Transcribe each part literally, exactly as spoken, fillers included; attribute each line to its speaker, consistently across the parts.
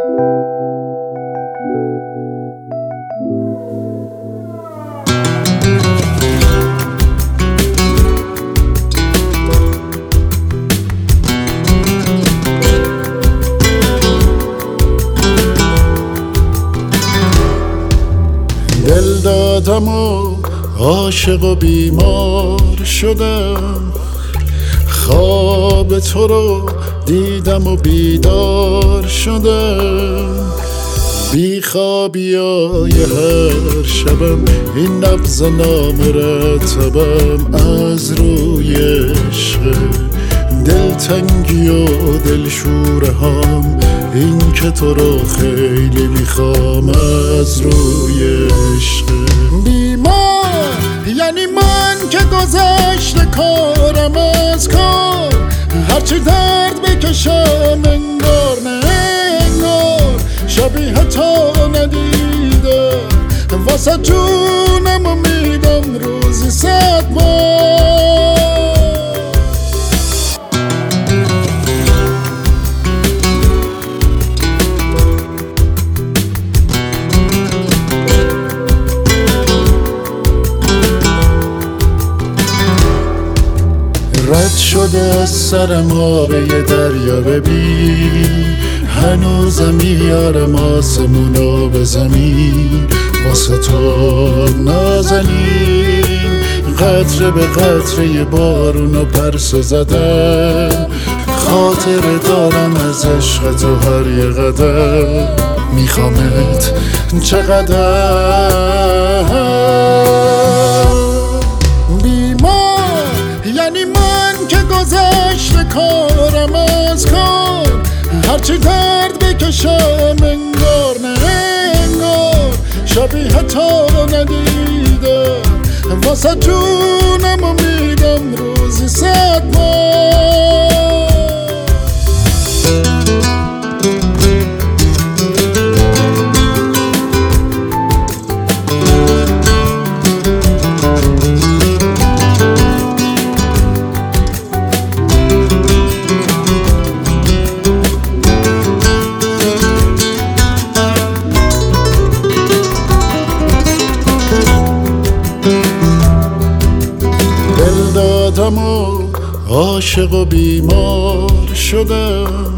Speaker 1: دل دادم و عاشق و بیمار شدم، خواب تو رو دیدم و بیدار شدم. بی خوابیای هر شبم این نبض نامرتبم از روی عشق، دلتنگی و دلشوره هم این که تو رو خیلی میخوام از روی عشق. بیمار یعنی من که گذشته کارم از کار، هرچی درد بکشم انگار نه انگار شبیه تو ندیدم، واسه جونم میدم روزی صد بار. رد شده از سرم آب یه دریا، ببین هنوزم میارم آسمونو به زمین واسه تو نازنین. قطره به قطره بارونو پرسه زدم، خاطره دارم از عشق تو هر یه قدم، میخوامت چقدر. بیمار یعنی من که گذشته کارم از کار، هرچی درد بکشم انگار نه انگار شبیه تو ندیدم، واسه جونم میدم روزی صد بار. دادم و عاشق و بیمار شدم،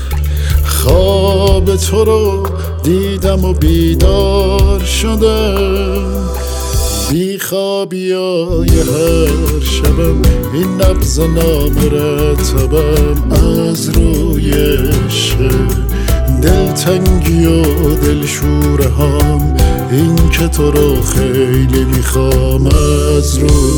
Speaker 1: خواب تو رو دیدم و بیدار شدم. بی خوابیای هر شبم این نبض نامرتبم از روی عشق، دلتنگی و دلشوره هم این که تو رو خیلی میخوام از روی